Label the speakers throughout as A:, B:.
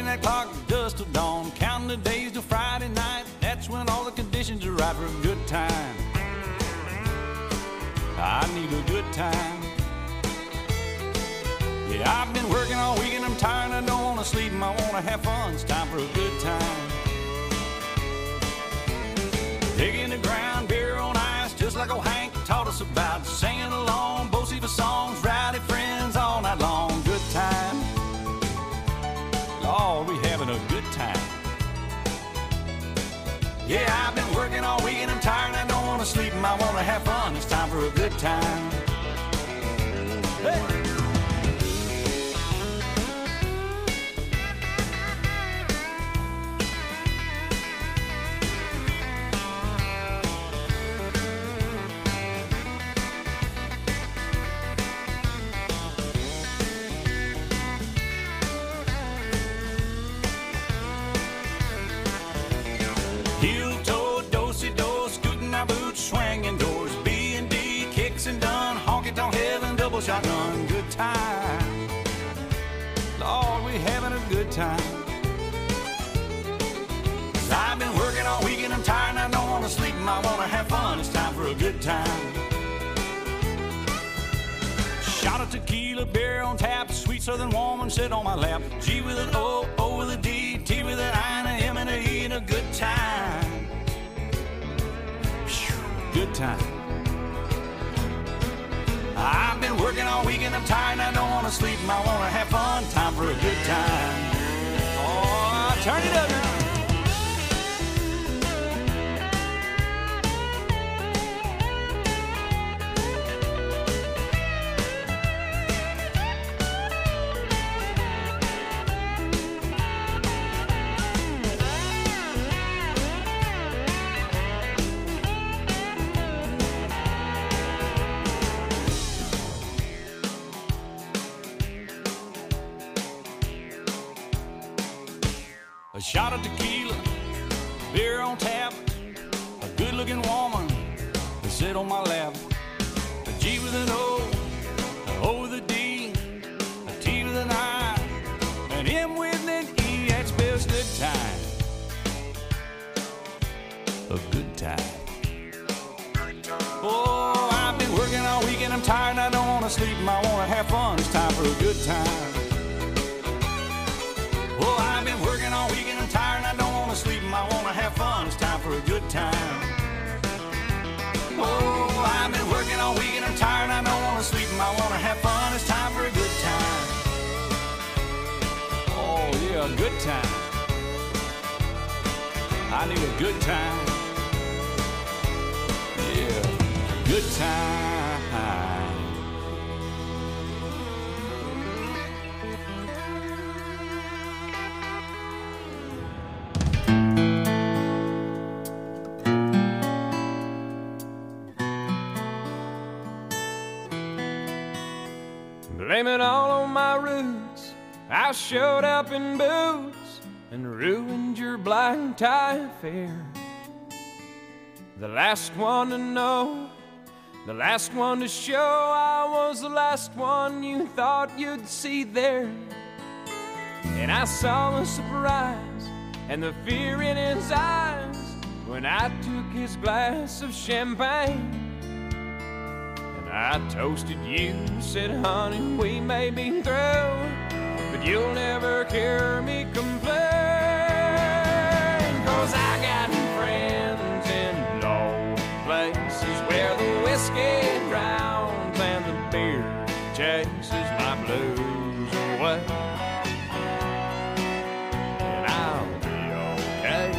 A: that clock just till dawn, counting the days till Friday night. That's when all the conditions are right for a good time. I need a good time. Yeah, I've been working all week and I'm tired. I don't want to sleep and I want to have fun. It's time for a good time. Digging the ground, beer on ice, just like old Hank taught us about. Singing along, Bo-Siva songs, rowdy friends all night long. Good time. Lord, we having a good time. Yeah, I've been working all week and I'm tired and I don't want to sleep and I want to have fun. It's time for a good time. Hey! Shotgun, good time. Lord, we having a good time. 'Cause I've been working all week and I'm tired and I don't want to sleep and I want to have fun. It's time for a good time. Shot of tequila, beer on tap, sweet southern woman sit on my lap. G with an O, O with a D, T with an I and a M and a E, and a good time. Good time. I've been working all week and I'm tired and I don't want to sleep and I want to have fun. Time for a good time. Oh, turn it up now. A shot of tequila, beer on tap, a good-looking woman to sit on my lap. A G with an O, a O with a D, a T with an I, an M with an E. That spells good time. A good time. Oh, I've been working all week and I'm tired and I don't want to sleep and I want to have fun. It's time for a good time. Oh, I've been working all week and I'm tired and I don't want to sleep and I want to have fun. It's time for a good time. Oh, I've been working all week and I'm tired and I don't want to sleep and I want to have fun. It's time for a good time. Oh, yeah, a good time. I need a good time. Yeah, good time.
B: Blame it all on my roots. I showed up in boots and ruined your black tie affair. The last one to know, the last one to show. I was the last one you thought you'd see there. And I saw the surprise and the fear in his eyes when I took his glass of champagne. I toasted you, said, honey, we may be through, but you'll never hear me complain. 'Cause I got friends in low places where the whiskey drowns and the beer chases my blues away. And I'll be okay.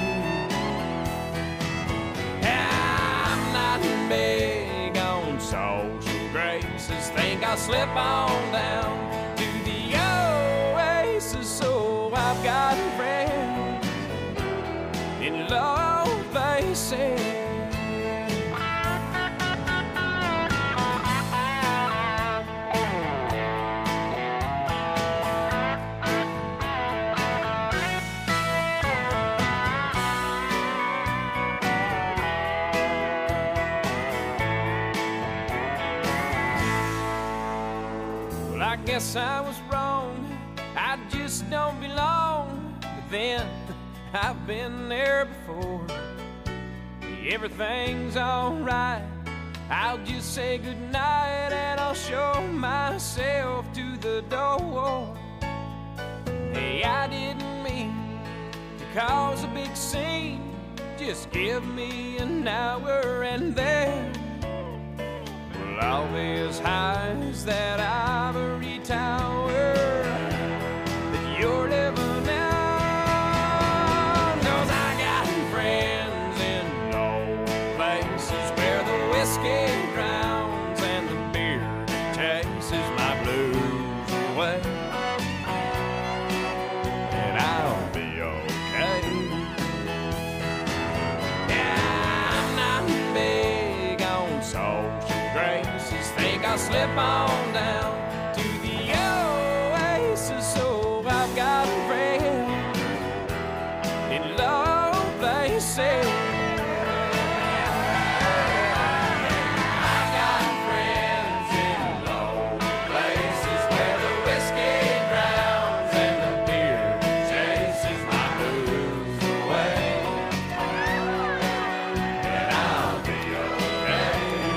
B: I'm not big on social graces. Think I'll slip on down to the oasis. So I've got friends in low places. I guess I was wrong, I just don't belong then, I've been there before. Everything's alright, I'll just say goodnight and I'll show myself to the door. Hey, I didn't mean to cause a big scene, just give me an hour and then well, all these highs that ivory tower that you're living in. Cause I got friends in old places where the whiskey drowns and the beer chases my blues away. And I'll be okay. Yeah, I'm not big on social graces. Think I'll slip on down to the oasis. So I've got friends in low places. I've got friends in low places where the whiskey drowns and the beer chases my blues away. And I'll be okay.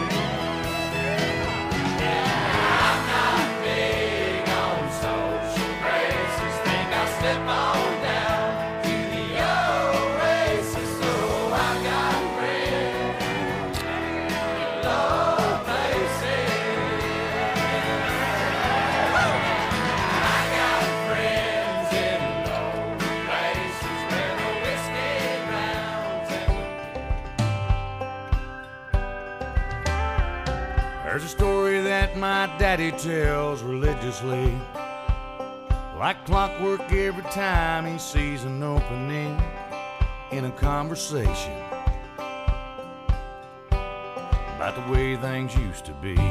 B: Yeah, I'm not big on social graces. Think I'll slip on down to the oasis. So I've got friends in low places. I got friends in low places where the whiskey drowns and
A: There's a story that my daddy tells religiously, like clockwork every time he sees an opening in a conversation about the way things used to be.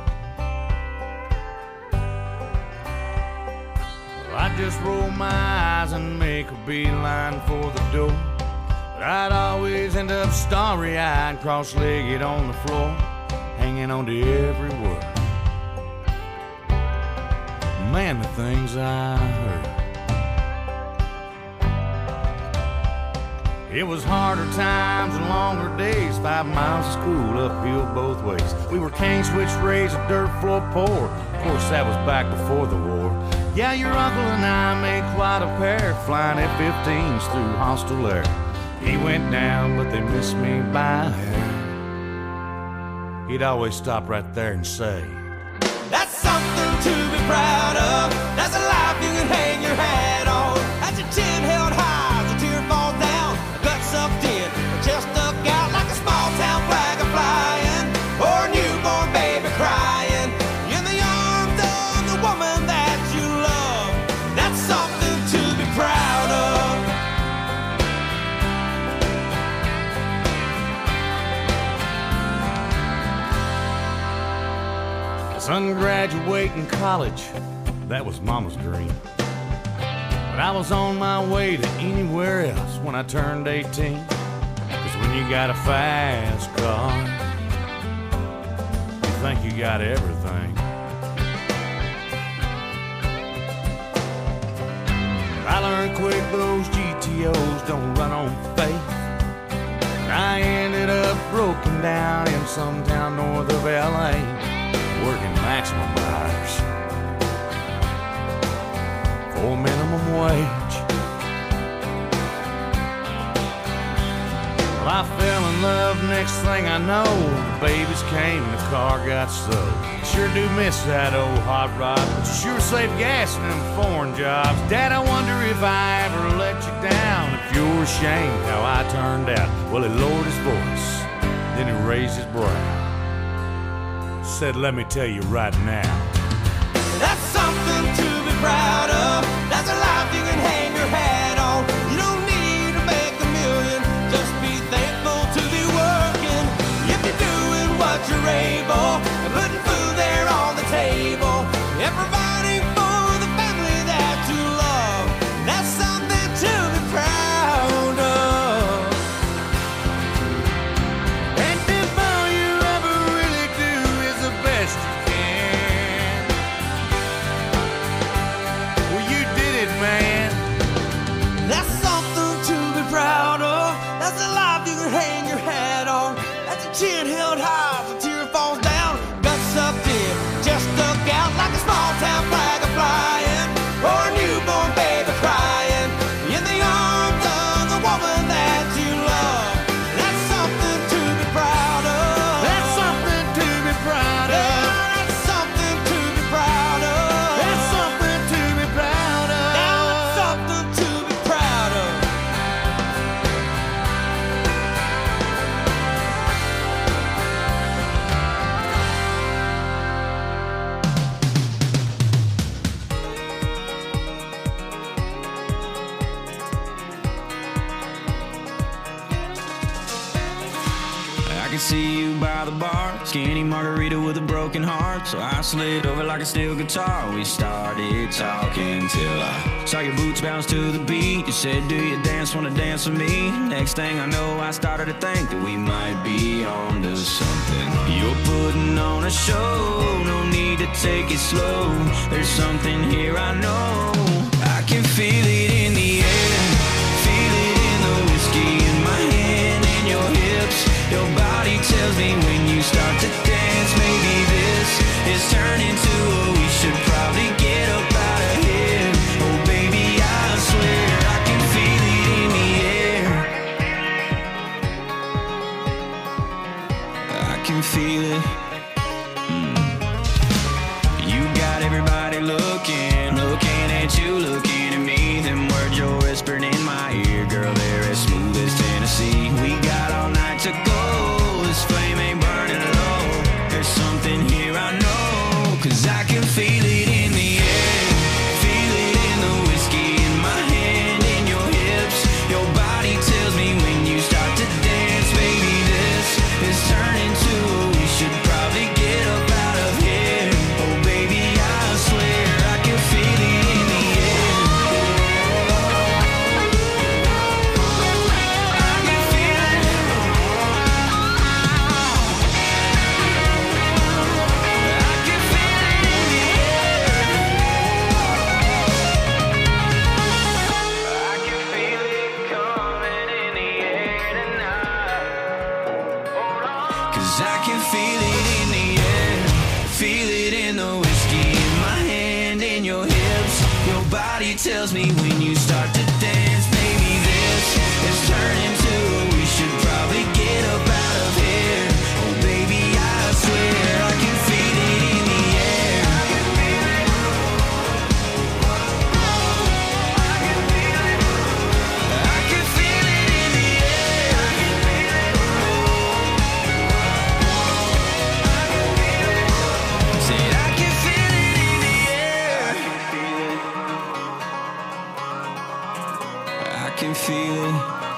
A: Well, I'd just roll my eyes and make a beeline for the door, but I'd always end up starry-eyed, cross-legged on the floor, hanging on to every word. Man, the things I heard. It was harder times and longer days, 5 miles of school uphill both ways. We were cane switch raised, a dirt floor poor. Of course, that was back before the war. Yeah, your uncle and I made quite a pair, flying F-15s through hostile air. He went down, but they missed me by a hair. He'd always stop right there and say,
C: That's something to be proud of. That's a life you can hang your hat on. That's your chin held high as a tear falls down. A gut sucked in, a chest stuck out like a small town flag a flying, or a newborn baby crying in the arms of the woman that you love. That's something to be proud of.
A: son graduating college, that was Mama's dream. But I was on my way to anywhere else when I turned 18. 'Cause when you got a fast car, you think you got everything. I learned quick those GTOs don't run on faith. I ended up broken down in some town north of LA, working maximum hours for minimum wage. Well, I fell in love, next thing I know, the babies came and the car got sold. Sure do miss that old hot rod, but you sure save gas in them foreign jobs. Dad, I wonder if I ever let you down, if you're ashamed how I turned out. Well, he lowered his voice, then he raised his brow, said, let me tell you right now,
C: That's something to be proud of. That's a life you can hang your hat on. You don't need to make a million, just be thankful to be working. If you're doing what you're able, and putting food there on the table, and providing for the family that you love, that's something to be proud of.
A: and if all you ever really do is the best you can,
D: could see you by the bar. Skinny margarita with a broken heart. So I slid over like a steel guitar. We started talking till I saw your boots bounce to the beat. You said, do you dance, wanna dance with me? Next thing I know, I started to think that we might be on to something. You're putting on a show, no need to take it slow. There's something here I know. I can feel it in the air, feel it in the whiskey in my hand and your hips. Your body tells me when you start to dance, maybe this is turning to a we should probably get up out of here. Oh baby, I swear I can feel it in the air. I can feel it. You got everybody looking at you, looking at me. Them words you're whispering in my ear, girl, they're as smooth as Tennessee. We got all night to go, this flame ain't burning low. There's something here I know, 'cause I can feel it in the air, feel it in the whiskey in my hand and your hips. Your body tells me when you start to dance, baby, this is turning to a we should probably get up out of here. Oh baby, I swear I can feel it in the air. I can feel it. I can feel it in the air. I can feel it coming in the air tonight. 'Cause I can feel it in the air, feel it in the whiskey in my hand and your hips. Your body tells me when you start to dance, maybe this is turning to a we should probably get up out of here. Oh baby, I swear I can feel it in the air. I can feel it. I can feel it. I can feel it in the air. I can feel it. Said I can feel it in the air. I can feel it.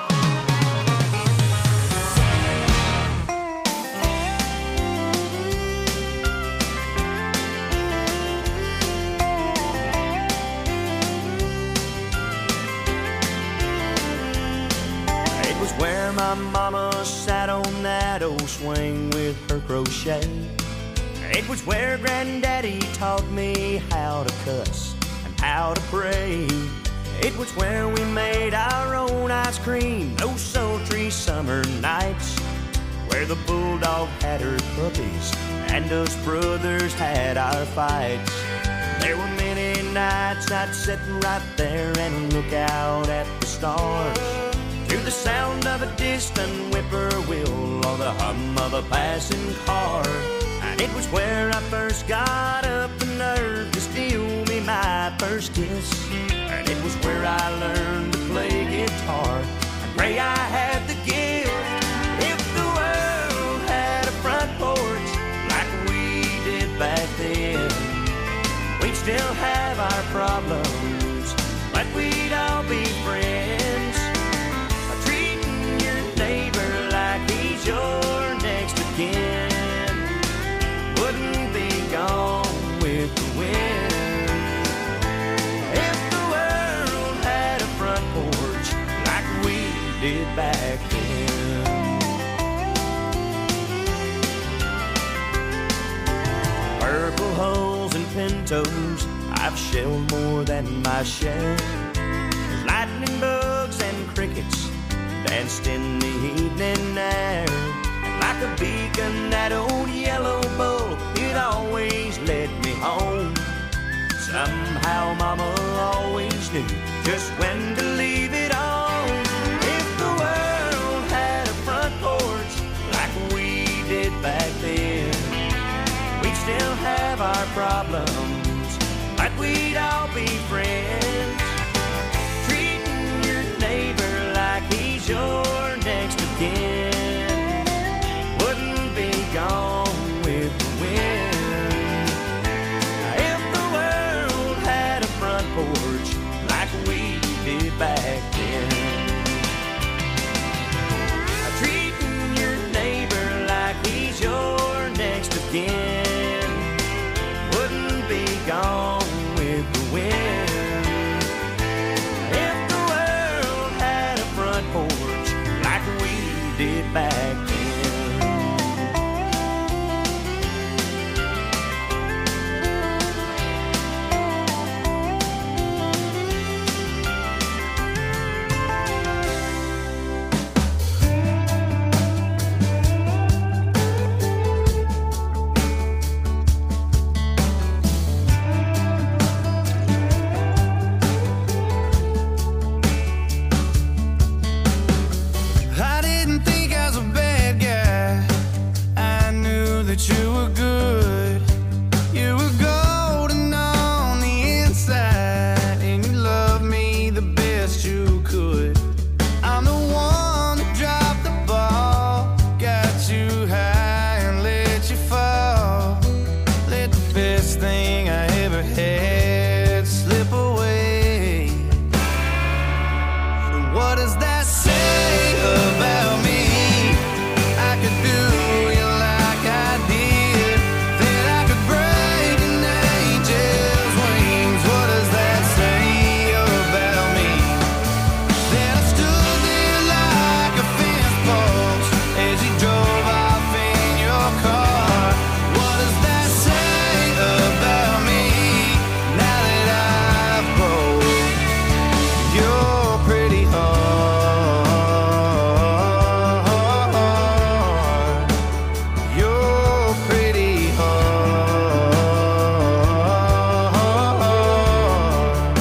C: It was where my mama sat on that old swing with her crochet. It was where Granddaddy taught me how to cuss and how to pray. It was where we made our own ice cream those sultry summer nights, where the bulldog had her puppies and us brothers had our fights. There were many nights I'd sit right there and look out at the stars, to the sound of a distant whippoorwill or the hum of a passing car. And it was where I first got up the nerve to steal me my first kiss. And it was where I learned to play guitar and pray I had the gift. If the world had a front porch like we did back then, we'd still have our problems, but we'd all be friends. Treating your neighbor like he's your next of kin wouldn't be gone with the wind. If the world had a front porch like we did back then. Purple hulls and pintos, I've shelled more than my share. There's lightning bugs and crickets danced in the evening air. And like a beacon, that old yellow bull, it always led me home. Somehow Mama always knew just when to leave it on. If the world had a front porch like we did back then, we'd still have our problems, but we'd all be friends. Treating your neighbor like he's your next What does that say about me? I could do you like I did, then I could break an angel's wings. What does that say about me? Then I stood there like a fence post as you drove off in your car. What does that say about me now that I've broke your pretty heart? Your pretty heart.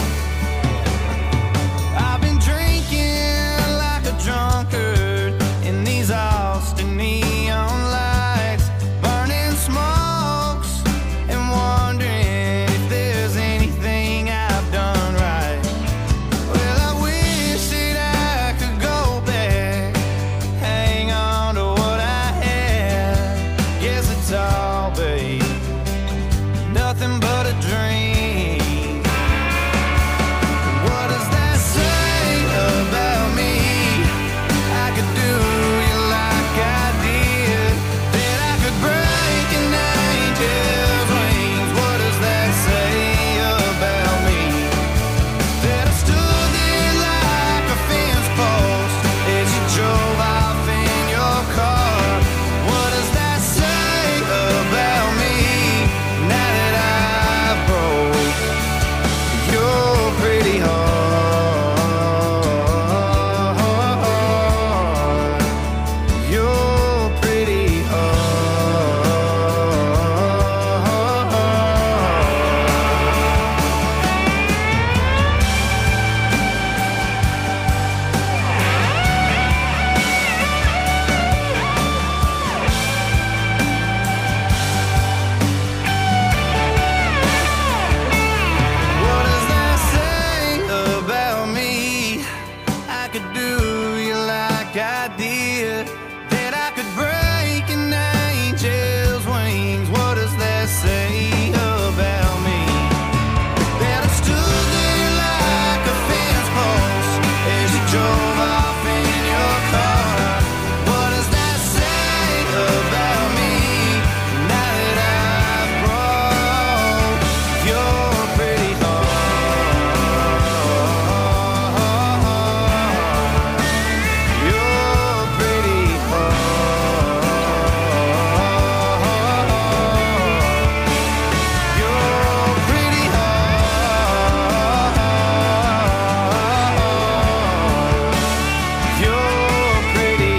C: I've been drinking like a drunkard in these Austin neon lights, burning smokes and wondering if there's anything I've done right. Well, I wish that I could go back, hang on to what I had. Guess it's all, babe, nothing but a dream. What does that say about me? I could do you like I did, then I could break an angel's wings. What does that say about me? That I stood there like a fence post as you drove off in your car. What does that say about me now that I've broke your pretty heart? Your pretty What does that say about me? I could do you like I did, that I could break an angel's wings. What does that say about me? That I stood there like a fence post as you drove off in your car. What does that say about me now that I've broke your pretty heart? Your pretty heart. Your pretty heart. Your pretty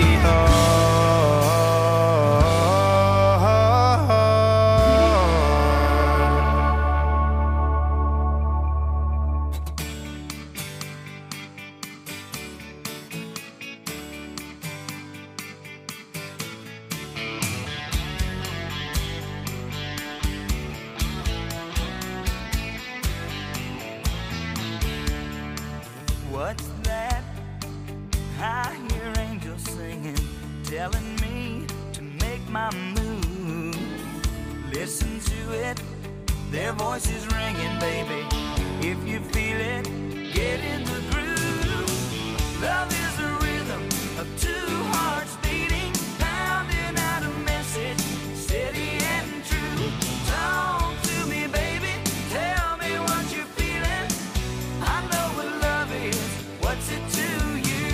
E: What's that? I hear angels singing, telling me to make my move. Listen to it, their voices ringing, baby. If you feel it, get in the groove. Love is the rhythm of two hearts beating, pounding out a message, steady and true. Talk to me, baby, tell me what you're feeling. I know what love is, what's it to you?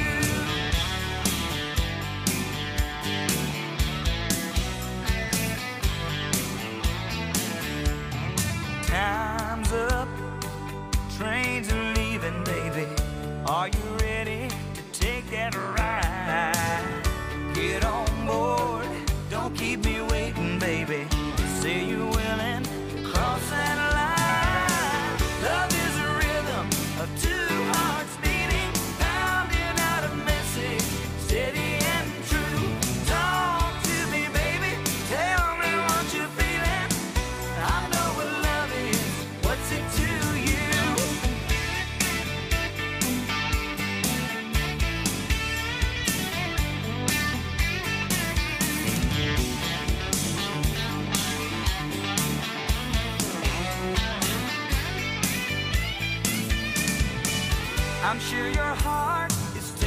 E: Time's up, trains are leaving, baby. Are you ready to take that ride? Get on board, don't keep me waiting, baby. Say you're willing to cross that line. Love is a rhythm of two hearts beating, pounding out a message, steady and true. Talk to me, baby, tell me what you're feeling. I know what love is, what's it to you? I'm sure your heart is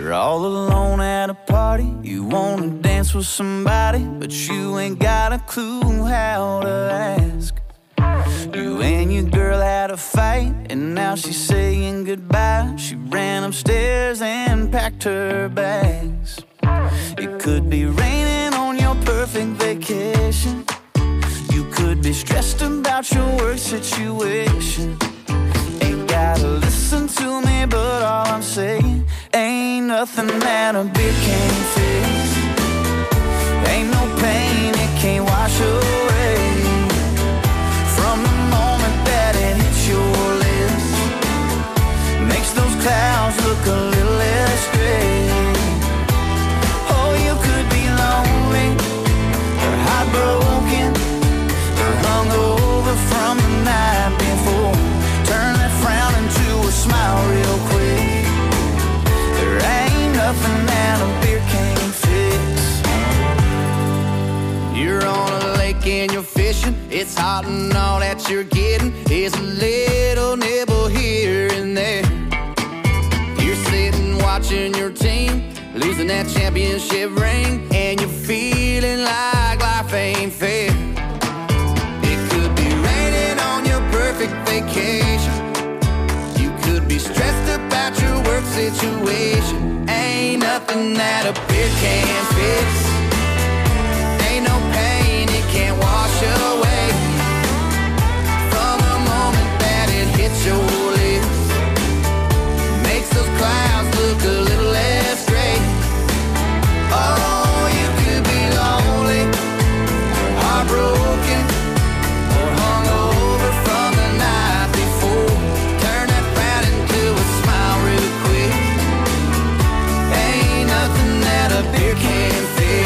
D: You're all alone at a party. You wanna dance with somebody, but you ain't got a clue how to ask. You and your girl had a fight, and now she's saying goodbye. She ran upstairs and packed her bags. It could be raining on your perfect vacation. You could be stressed about your work situation. Ain't gotta listen to me, but all I'm saying, ain't nothing that a beer can't fix. Ain't no pain it can't wash away. From the moment that it hits your lips, makes those clouds look a little less gray. Oh, you could be lonely, or heartbroken, or hungover from the night before. Turn that frown into a smile real quick. There ain't nothing that a beer can't fix. You're on a lake and you're fishing. It's hot and all that you're getting is a little nibble here and there. You're sitting watching your team losing that championship ring, and you're feeling like life ain't fair. It could be raining on your perfect vacation. You could be stressed about your work situation. Ain't nothing that a beer can't fix. Ain't no pain it can't wash away. From the moment that it hits your lips, makes those clouds look a little less gray. Oh, you could be lonely, or heartbroken, or hungover from the night before. Turn that frown into a smile real quick. Ain't nothing that a beer can't fix.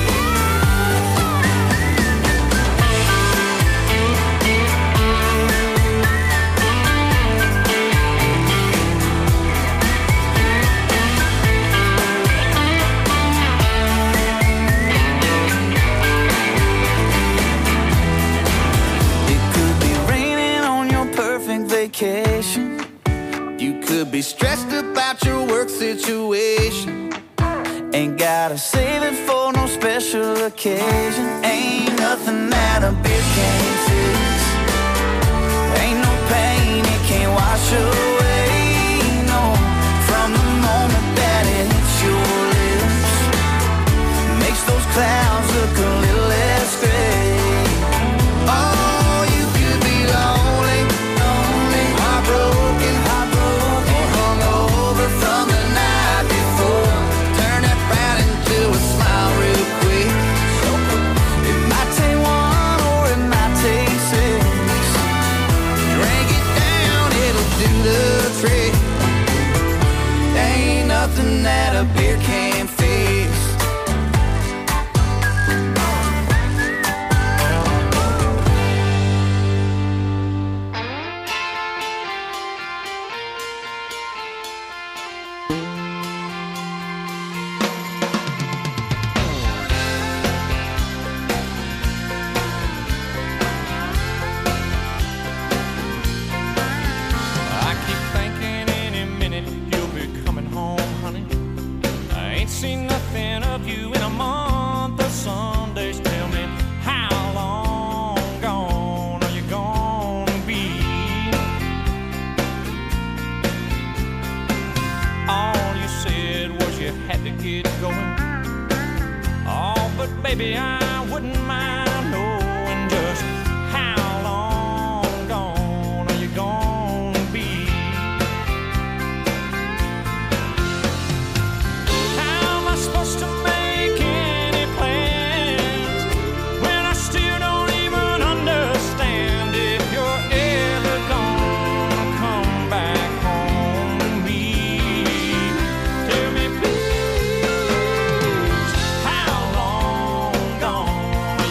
D: Vacation. You could be stressed about your work situation. Ain't gotta save it for no special occasion. Ain't nothing that a beer can't fix. Ain't no pain it can't wash away. No, from the moment that it hits your lips, makes those clouds look a little less gray. Oh, you could be lonely, heartbroken, or hungover from the night before. Turn that frown into a smile real quick. It might take one or it might take six. Drink it down, it'll do the trick. Ain't nothing that a beer can't fix.
B: Seen nothing of you in a month of Sundays. Tell me, how long gone are you gonna be? All you said was you had to get going. Oh, but baby, I wouldn't mind knowing just how long gone are you gonna be? Supposed to make any plans when I still don't even understand if you're ever gonna come back home to me. Tell me please, how long gone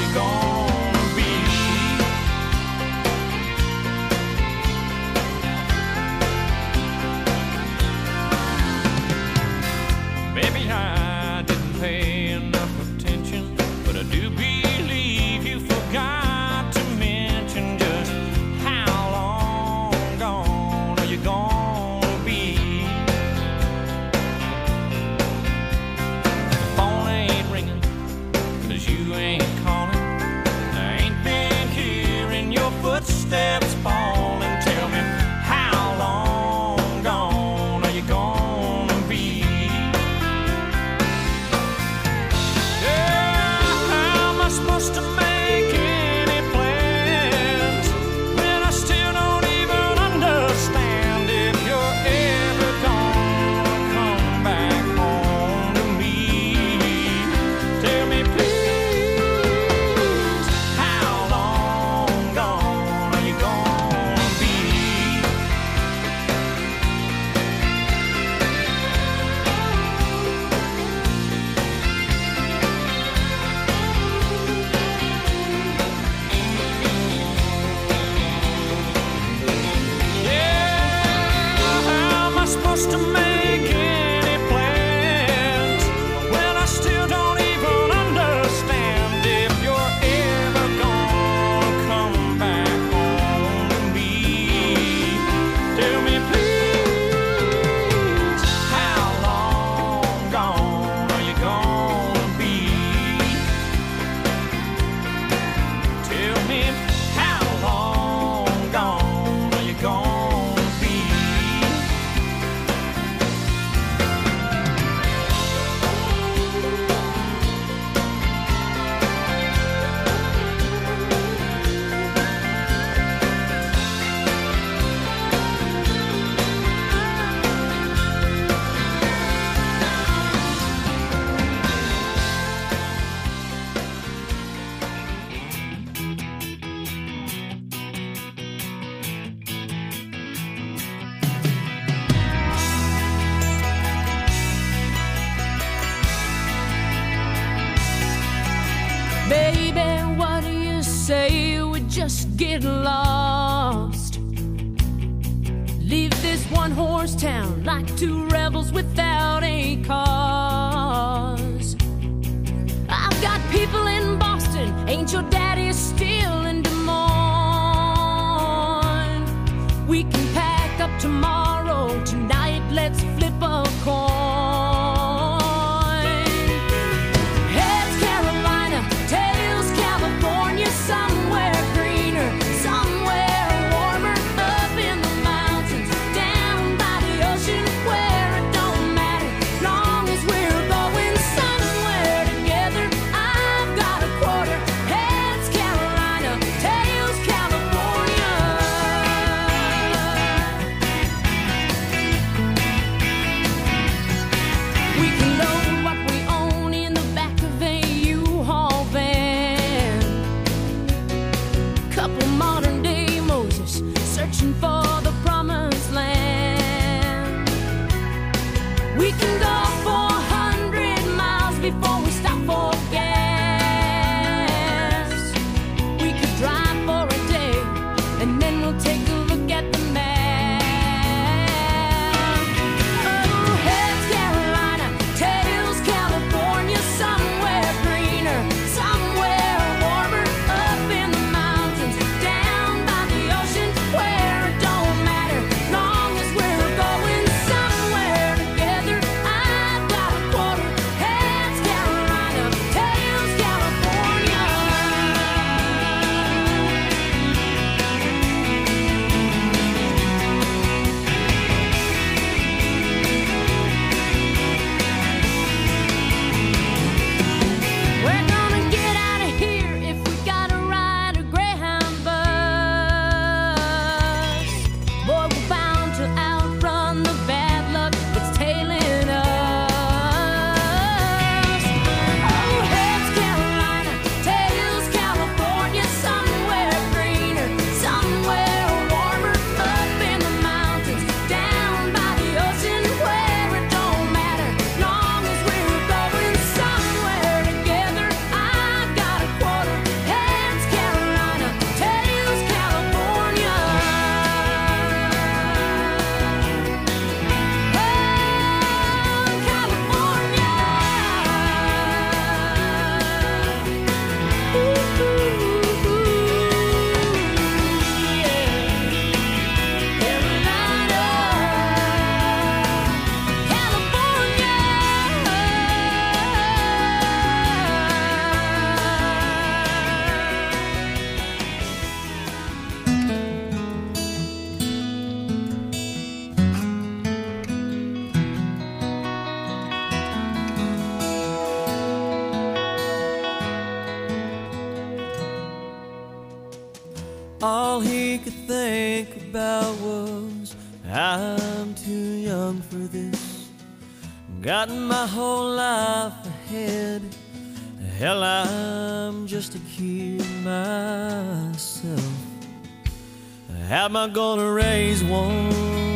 E: footsteps falling. Tell me, how long gone are you gonna be? Yeah, how am I supposed to make any plans when I still don't even understand if you're ever gonna come back home to me? Tell me, please, how long gone are you gonna be? Yeah, how am I supposed to make any plans when I still don't even understand if you're ever gonna come back home to me? Tell me, please, how long gone are you gonna be? Tell me, how long gone are you gonna be?
F: Baby, what do you say we just get lost? Leave this one-horse town like two rebels without a cause. I've got people in Boston, ain't your daddy still in Des Moines? We can pack up tomorrow, tonight let's flip a coin. Heads Carolina, tails California, somewhere greener, somewhere warmer, up in the mountains, down by the ocean, where it don't matter, long as we're going somewhere together. I've got a quarter. Heads Carolina, tails California. We can load what we own in the back of a U-Haul van. Couple modern day Moses searching for the promised land. We can go 400 miles before we stop for gas. We could drive for a day and then we'll take a look at the map. Oh, heads Carolina, tails California, somewhere greener, somewhere warmer, up in the mountains, down by the ocean, where it don't matter, long as we're going somewhere together. I've got a quarter. Heads Carolina, tails California. We're gonna get out of here if we gotta ride a Greyhound bus. Boy, we're bound to outrun the bad luck that's tailing us. Oh, heads Carolina, tails California, somewhere greener, somewhere warmer, up in the mountains, down by the ocean, where it don't matter, long as we're going somewhere together. I've got a quarter. Heads Carolina, tails California.
C: could think about was, I'm too young for this. Got my whole life ahead. Hell, I'm just a kid myself. How am I gonna raise one?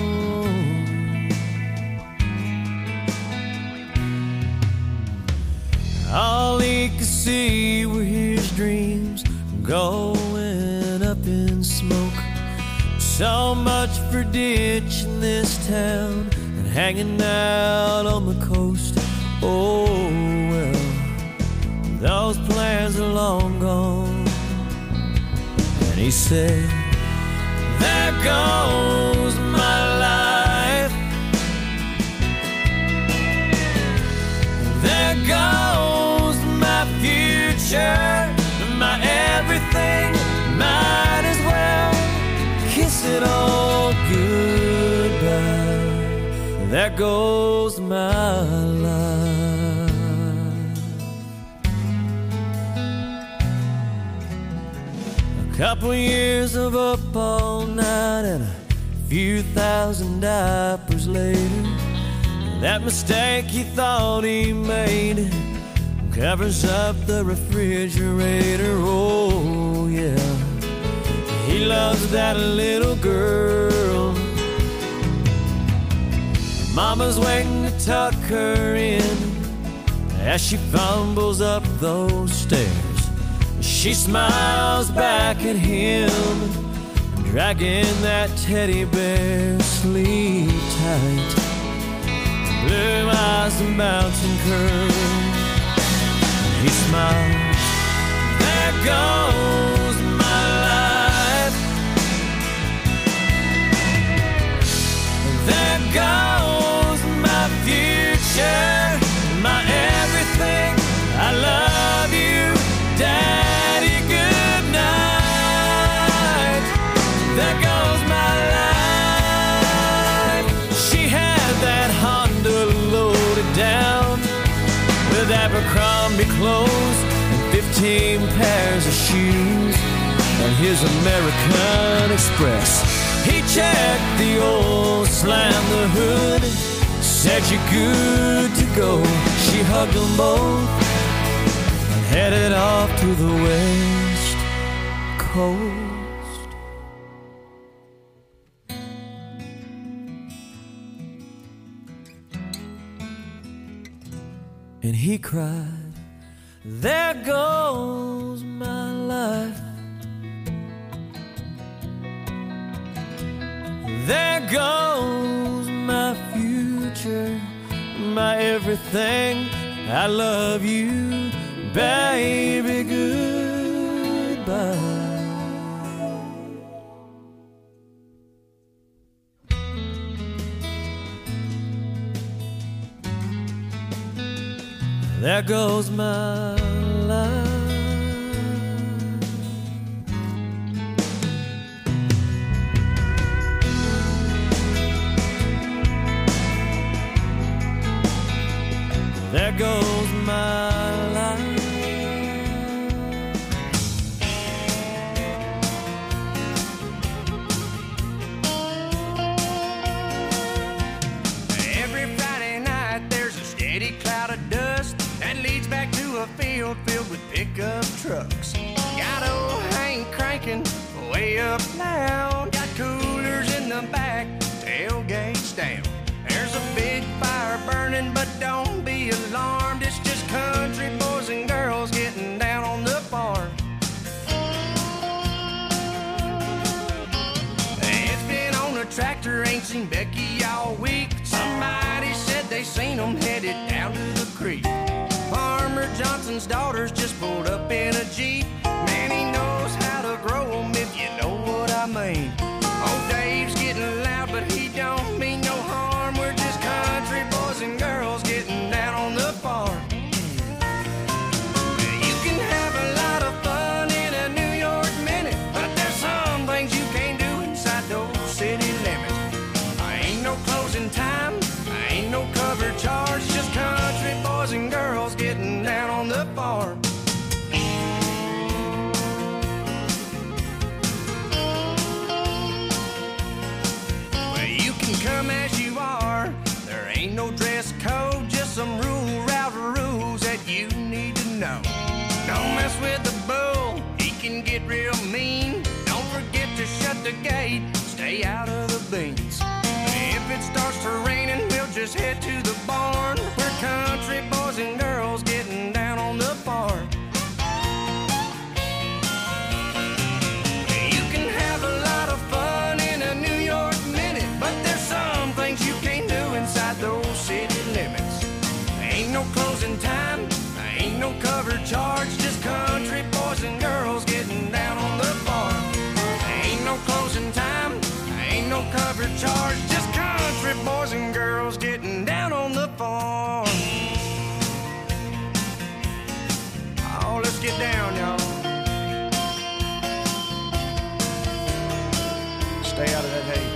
C: All he could see were his dreams going up in smoke. So much for ditching this town and hanging out on the coast. Oh well, those plans are long gone. And he said, there goes my life. There goes my future, my everything. Might as well kiss it all goodbye. There goes my life. A couple years of up all night and a few thousand diapers later, that mistake he thought he made covers up the refrigerator. Oh yeah, he loves that little girl. Mama's waiting to tuck her in as she fumbles up those stairs. She smiles back at him, dragging that teddy bear. Sleep tight, blue eyes and mountain curls. He smiles, there goes my life. There goes my future, my everything. I love you, Daddy, good night. There goes my life. She had that Honda loaded down with Abercrombie clothes and 15 pairs of shoes and his American Express. He checked the oil, slammed the hood, said you're good to go. She hugged them both and headed off to the West Coast. And he cried, there goes my life. There goes my future, my everything. I love you, baby, goodbye. There goes my life. There goes my life.
E: Every Friday night there's a steady cloud of dust that leads back to a field filled with pickup trucks. Got old Hank cranking way up loud. Got coolers in the back, tailgates down. There's a big fire burning, but don't be alarmed. It's just country boys and girls getting down on the farm. It's been on the tractor, ain't seen Becky all week. Somebody said they seen them headed down to the creek. Farmer Johnson's daughters just pulled up in a Jeep. Man, he knows how to grow them, if you know what I mean. Old Dave's getting loud, but he don't mean no harm. We're just country boys and girls getting down on the farm. You can have a lot of fun in a New York minute, but there's some things you can't do inside those city limits. Ain't no closing time, ain't no cover charge, just country boys and girls getting down on the farm. just head to the barn where country boys and girls getting down on the farm. You can have a lot of fun in a New York minute, but there's some things you can't do inside those city limits. Ain't no closing time, ain't no cover charge, just country boys and girls getting down on the farm. Ain't no closing time, ain't no cover charge, just country boys and girls getting down on the farm. Oh, let's get down, y'all. Stay out of that hay.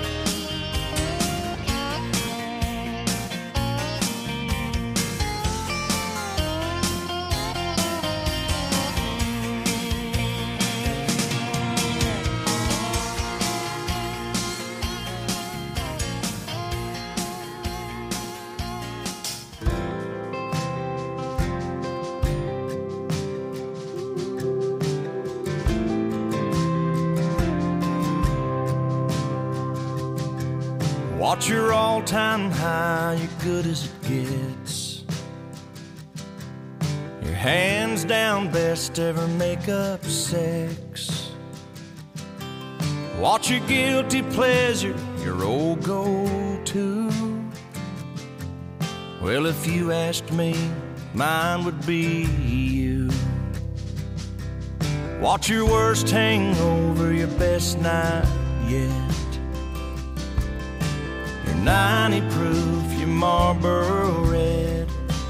C: Watch your all-time high, you're good as it gets. Your hands down best ever make-up sex. Watch your guilty pleasure, your old go-to. Well, if you asked me, mine would be you. Watch your worst hangover, your best night yet. 90 proof, your Marlboro Red.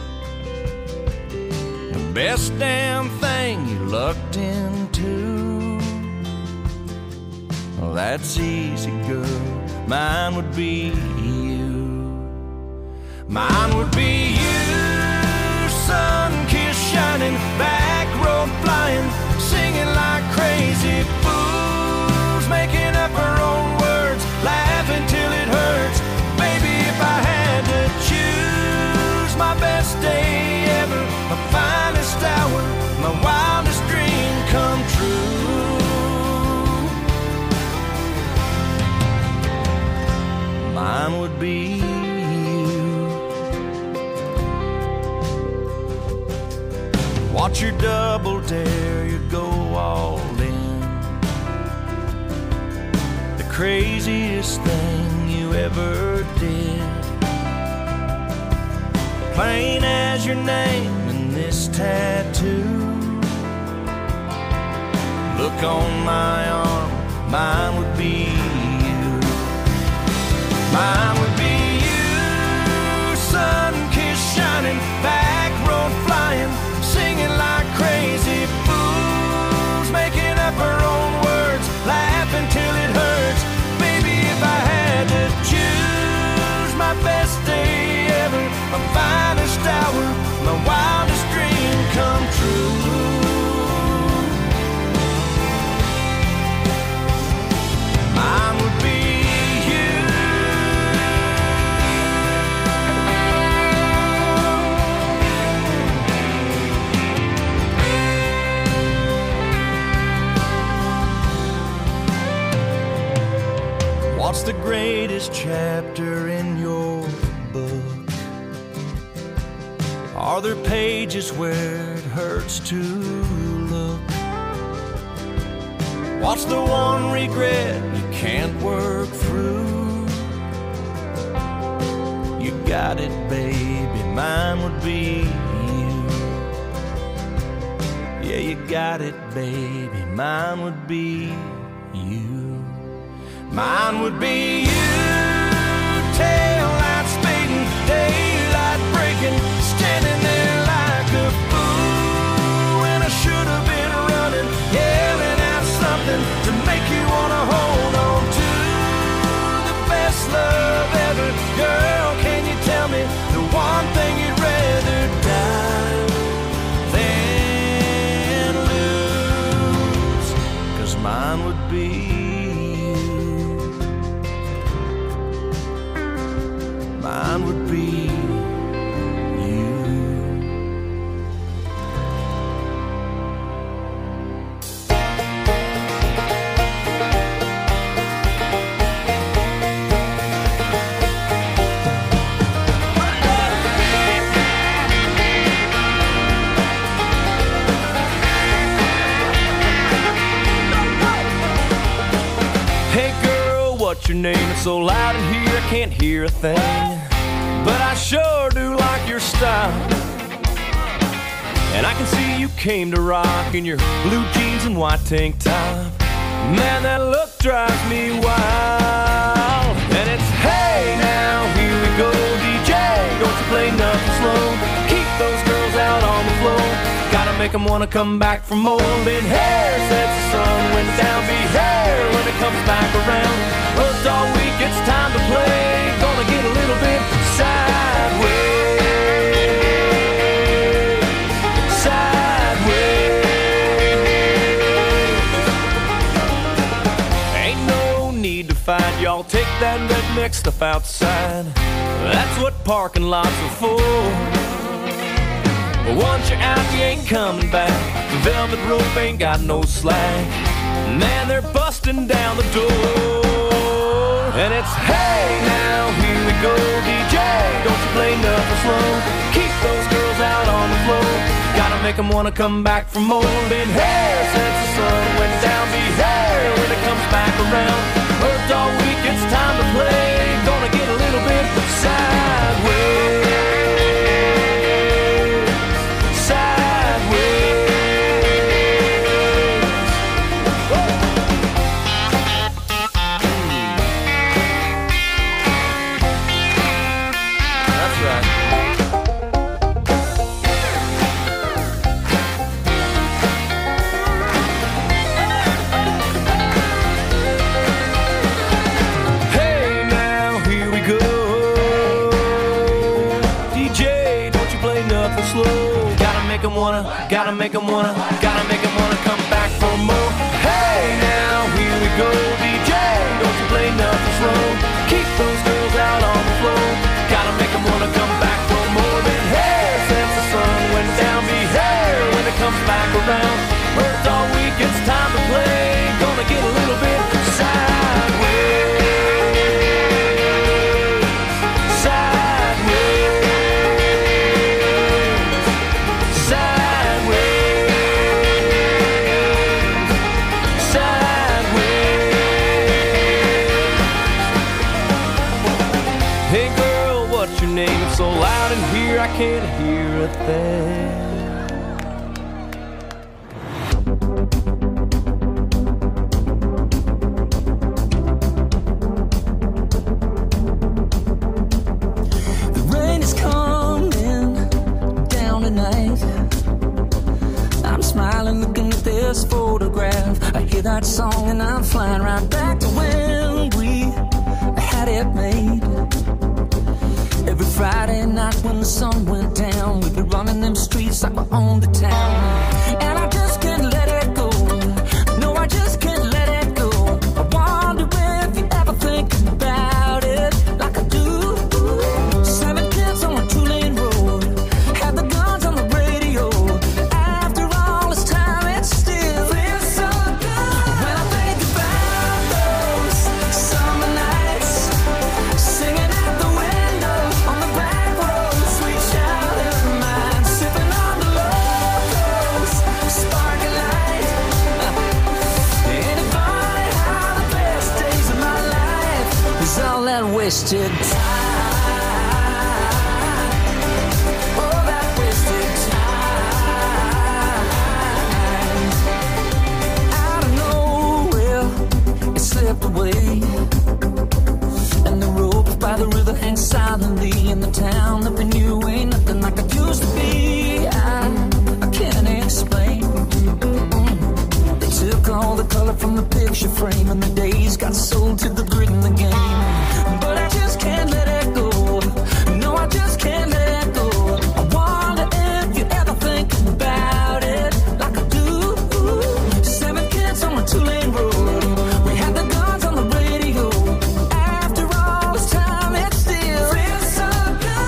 C: The best damn thing you lucked into. Well, that's easy, girl. Mine would be you. Mine would be you. Sun kiss shining, back road flying, singing like crazy fools, making up our own words, laughing till it hurts. If I had to choose my best day ever, my finest hour, my wildest dream come true, mine would be you. Watch your double dare, you go all in. The craziest thing you ever did. Plain as your name and this tattoo. Look on my arm, mine would be you. Mine would be you. Sun kiss shining, back road flying, singing like crazy fools, making up our own words, laughing till it hurts. Baby, if I had to choose my best day ever, my finest hour, my wildest dream come true, mine would be you. What's the greatest chapter in your book? Are there pages where it hurts to look? What's the one regret you can't work through? You got it, baby, mine would be you. Yeah, you got it, baby, mine would be you. Mine would be you. Tail light speeding, daylight breaking, standing there like a fool when I should have been running, yelling out something to make you wanna hold on to the best love ever. Girl, can you tell me the one thing you'd rather die than lose? 'Cause mine would be you. Mine would be you.
B: so loud in here I can't hear a thing. But I sure do like your style. And I can see you came to rock in your blue jeans and white tank top. Man, that look drives me wild. And it's hey now, here we go, DJ. Don't you play nothing slow. Keep those girls out on the floor. Gotta make them wanna come back for more. Been hair since the sun went down. Be hair when it comes back around. Worked all week, it's time to play. Gonna get a little bit sideways. Y'all take that redneck stuff outside. That's what parking lots are for. But once you're out, you ain't coming back. The velvet rope ain't got no slack. Man, they're busting down the door. And it's hey now, here we go, DJ. Don't you play nothing slow. Keep those girls out on the floor. Gotta make them wanna come back for more. Been hair since the sun went down. Be hair when it comes back around. Worked all week, it's time to play. Gonna get a little bit sideways. Sideways. That's right. Slow. Gotta make them wanna come back for more. Hey now, here we go, DJ. Don't you play nothing slow. Keep those girls out on the floor. Gotta make them wanna come back for more. Been hair since the sun went down. Be hair when it comes back around. Worked all week, it's time to play. Gonna get a little bit sideways. So loud in here I can't hear a thing.
G: The rain is coming down tonight. I'm smiling looking at this photograph. I hear that song and I'm flying right back to when we had it made. Every Friday night when the sun went down, we'd be running them streets like we owned the town. And I just can't let it go. No, I just can't let it go. I wonder if you ever think about it like I do. 7 kids on a 2-lane road, had the guns on the radio. After all this time, it still feels so good. When I think about those summer nights, singing out the window on the back road, sweet child of mine, sipping on the locals, sparking light. Ain't it funny how the best days of my life is all that wasted time? Oh, that wasted time. Out of nowhere, it slipped away. And the rope by the river hangs silently in the town that we knew ain't nothing like it used to be. I can't explain. They took all the color from the picture frame and the days got sold to the grid in the game. But I just can't let it go. No, I just can't let it go. I wonder if you ever think about it like I do. 7 kids on a 2-lane road, we had the guns on the radio. After all this time, it still feels so good.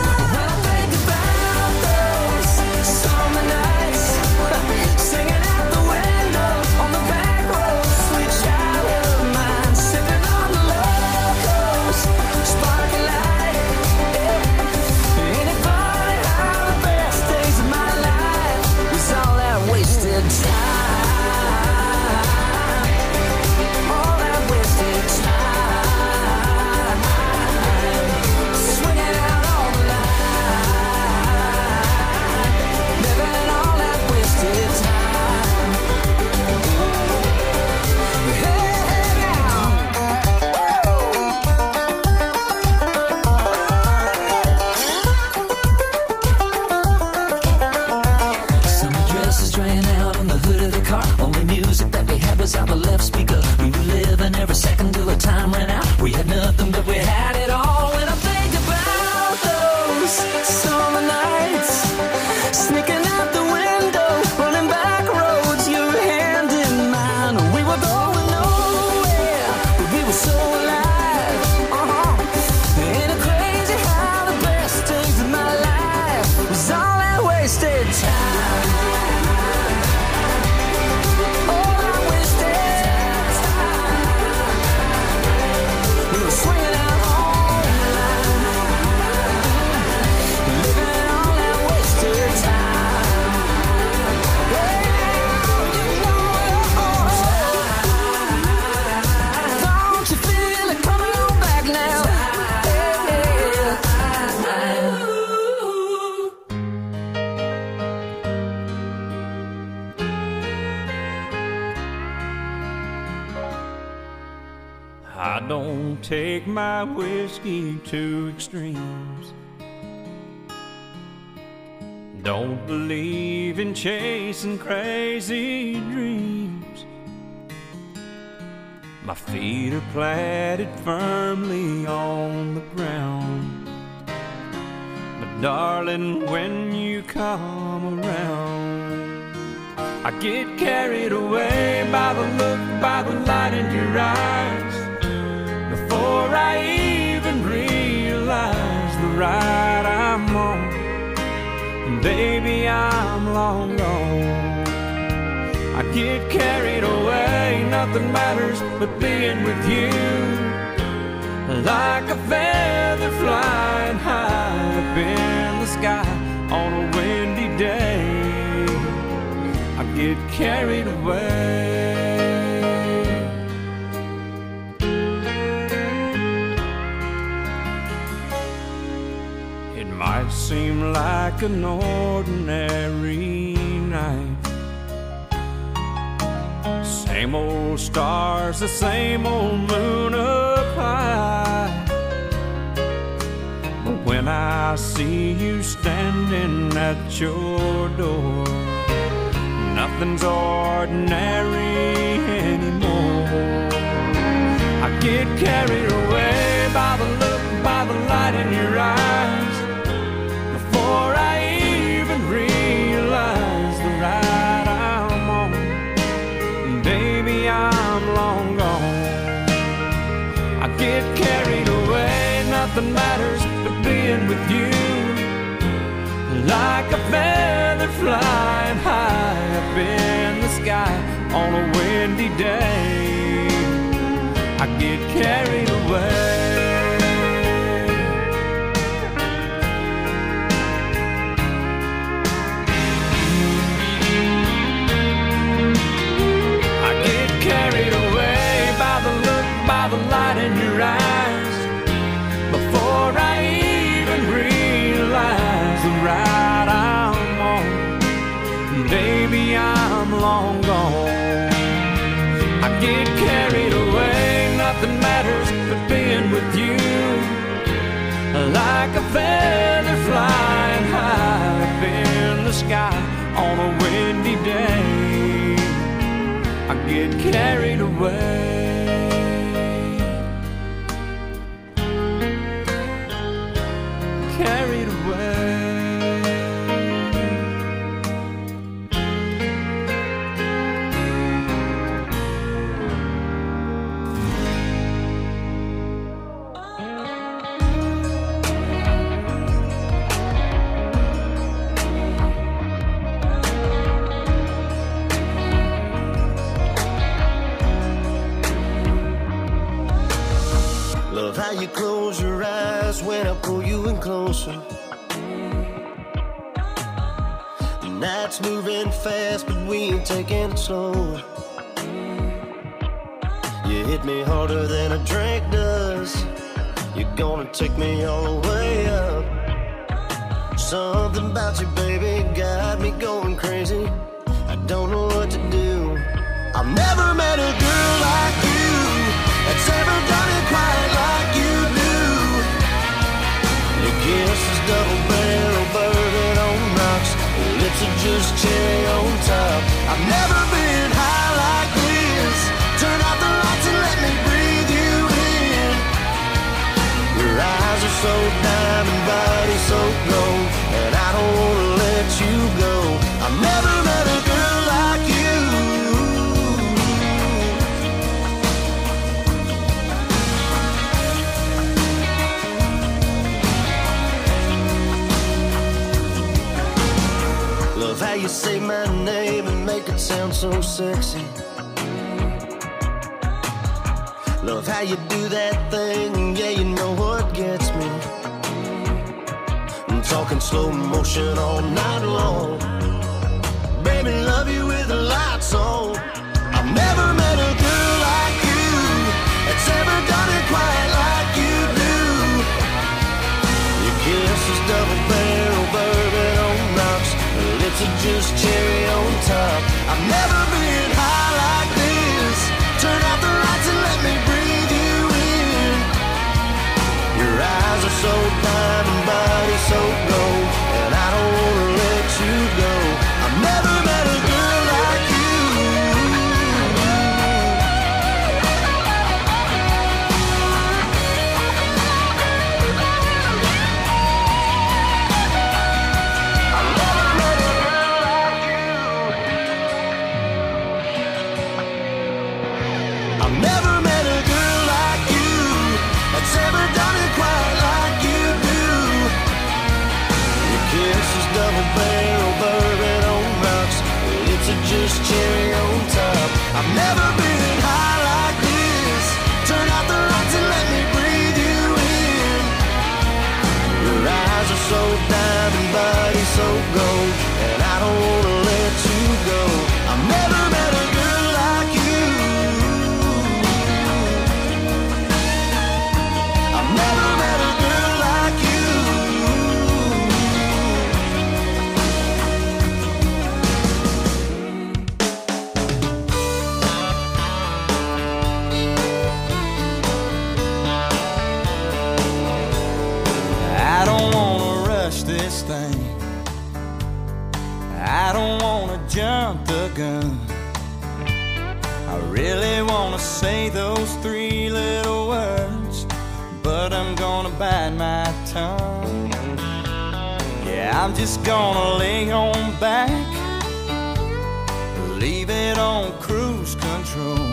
B: take my whiskey to extremes. Don't believe in chasing crazy dreams. My feet are planted firmly on the ground. But darling, when you come around, I get carried away by the look, by the light in your eyes. Before I even realize the ride I'm on, baby, I'm long gone. I get carried away, nothing matters but being with you. Like a feather flying high up in the sky on a windy day, I get carried away. It might seem like an ordinary night, same old stars, the same old moon up high. But when I see you standing at your door, nothing's ordinary anymore. I get carried away by the look, by the light in your eyes. Before I even realize the ride I'm on, baby, I'm long gone. I get carried away, nothing matters but being with you. Like a feather flying high up in the sky on a windy day, I get carried away. Carried away by the look, by the light in your eyes. Before I even realize the ride I'm on, baby, I'm long gone. I get carried away, nothing matters but being with you. Like a feather flying high up in the sky on a windy day, I get carried away. Carried away.
C: Love how you close your eyes when I pull you in closer. The night's moving fast, but we ain't taking it slow. You hit me harder than a drink does. You're gonna take me all the way up. Something about you, baby, got me going crazy. I don't know what to do. I've never met a girl like you that's ever done it quite like you do. Your kiss is double barrel bourbon on rocks. Your lips are just cherry on top. I've never been high like this. Turn out the lights and let me breathe you in. Your eyes are so diamond, body so gold, and I don't wanna let you go. I've never met a girl like you. Love how you say my name and make it sound so sexy. Love how you do that thing, yeah, you know what gets me. I'm talking slow motion all night long. Baby, love you with the lights on. I've never met a girl like you that's ever done it quite like you do. Your kiss is double barrel bourbon on rocks. Your lips are just cherry on top. I've never been high like this. Turn out the lights and let me breathe you in. are just cherry on top. I've never been high like this. Turn out the lights and let me breathe you in. Your eyes are so diamond, body so gold, and I don't wanna let you go. I've never met a girl like you. I've never met a girl like you. I don't wanna rush this thing. I don't wanna jump the gun. I really wanna say those three little words, but I'm gonna bite my tongue. Yeah, I'm just gonna lay on back, leave it on cruise control.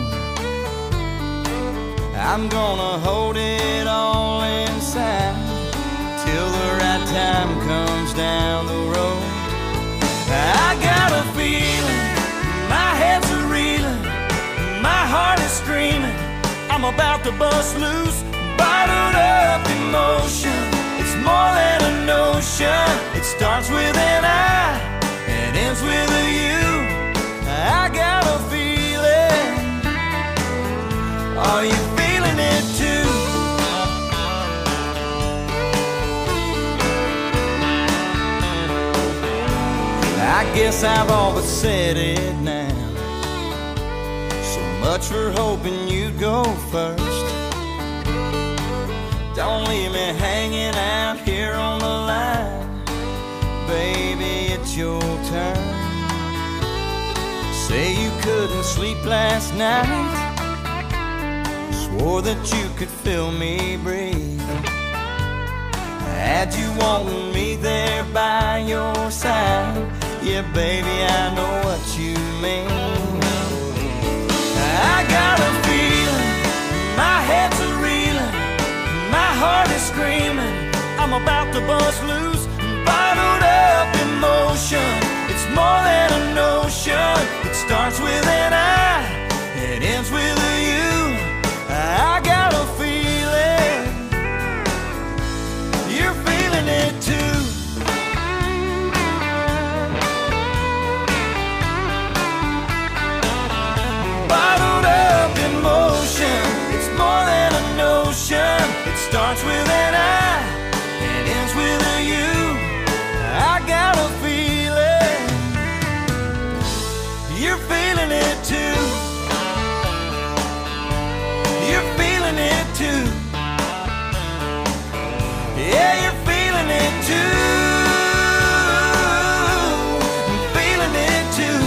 C: I'm gonna hold it all inside till the right time comes down the road. I got a feeling, my head's a reeling, my heart is screaming, I'm about to bust loose, bottled up emotion. It's more than a notion. It starts with an I and ends with a you. I got a feeling. Are you feeling it too? I guess I've all but said it now. So much for hoping you'd go first. Don't leave me hanging out here on the line. Baby, it's your turn. Say you couldn't sleep last night. Swore that you could feel me breathe. Had you wanting me there by your side. Yeah, baby, I know what you mean. I got a feeling, my head's a reeling, my heart is screaming, I'm about to bust loose, bottled up emotion. It's more than a notion. It starts with an I, it ends with a you. I got a feeling, you're feeling it too. Bottled up emotion, it's more than a notion. It starts with an I, it ends with a you. I got a feeling, you're feeling it too. You're feeling it too. Yeah, you're feeling it too. I'm feeling it too.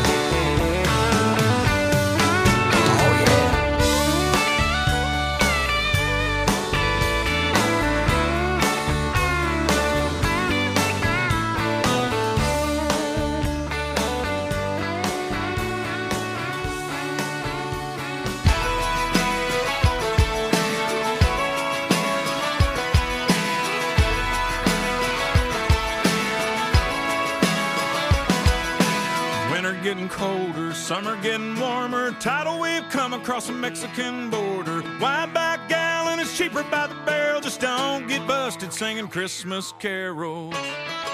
H: Getting colder, summer getting warmer, tidal wave come across the Mexican border. Wide back gallon is cheaper by the barrel, just don't get busted singing Christmas carols.